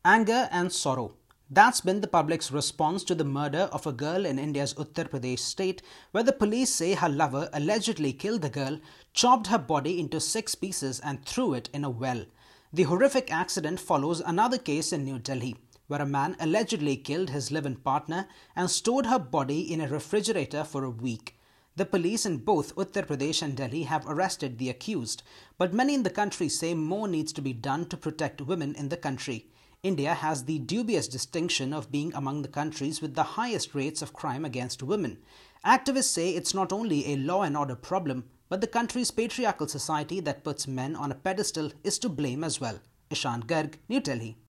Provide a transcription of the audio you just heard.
Anger and sorrow. That's been the public's response to the murder of a girl in India's Uttar Pradesh state, where the police say her lover allegedly killed the girl, chopped her body into 6 pieces, and threw it in a well. The horrific accident follows another case in New Delhi, where a man allegedly killed his live-in partner and stored her body in a refrigerator for a week. The police in both Uttar Pradesh and Delhi have arrested the accused, but many in the country say more needs to be done to protect women in the country. India has the dubious distinction of being among the countries with the highest rates of crime against women. Activists say it's not only a law and order problem, but the country's patriarchal society that puts men on a pedestal is to blame as well. Ishant Garg, New Delhi.